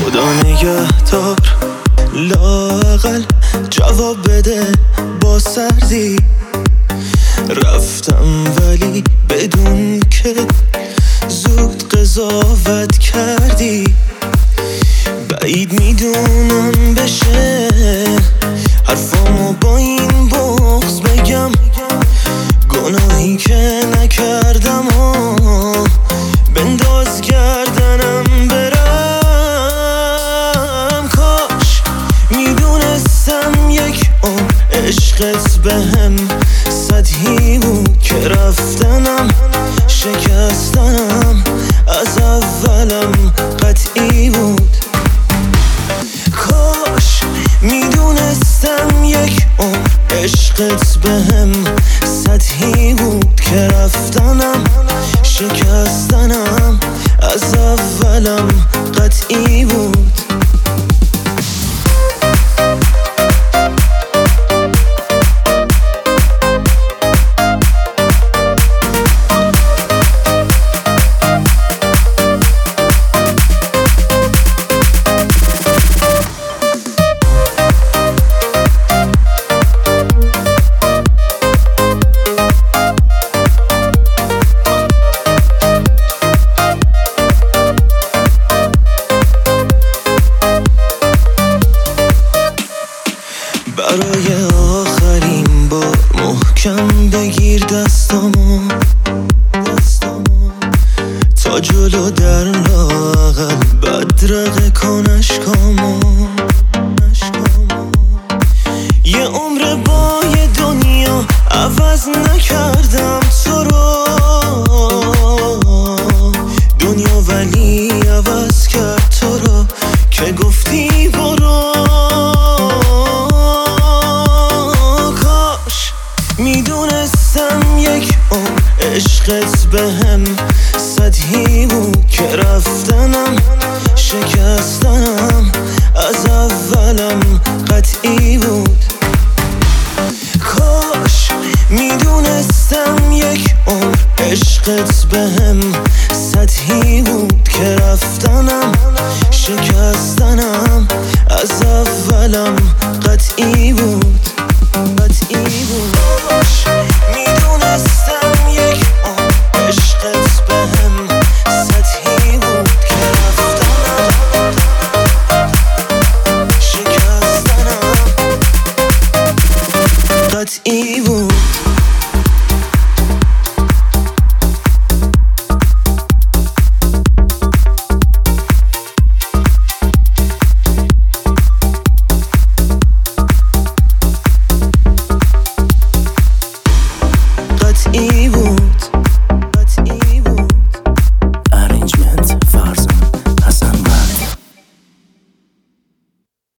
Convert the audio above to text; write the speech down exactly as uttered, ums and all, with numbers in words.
خدا نگهدار، لااقل جواب بده با سردی. رفتم ولی بدون که زود قضاوت کردی. بعید میدونم بشه حرفامو با این بغض بگم، گناهی که نکردم و بنداز گردنم برم. کاش میدونستم یک عمر عشقت بهم سطحی بود که رفتنم شکستنم از اولم قطعی بود. کاش میدونستم یک عمر عشقت بهم سطحی بود که رفتنم شکستنم از اولم قطعی بود. برای آخرین بار محکم بگیر دستامو تا جلو در لااقل بدرقه کن اشکامو.